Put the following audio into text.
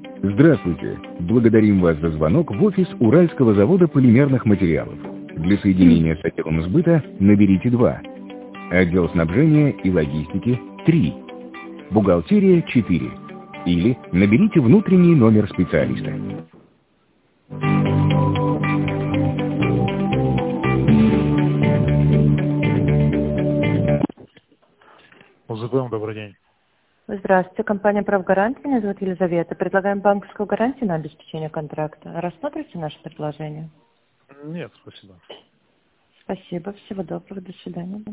Здравствуйте! Благодарим вас за звонок в офис Уральского завода полимерных материалов. Для соединения с отделом сбыта наберите 2. Отдел снабжения и логистики 3. Бухгалтерия 4. Или наберите внутренний номер специалиста. УЗБМ, добрый день. Здравствуйте, компания «Правгарант». Меня зовут Елизавета. Предлагаем банковскую гарантию на обеспечение контракта. Рассмотрите наше предложение? Нет, спасибо. Спасибо. Всего доброго. До свидания.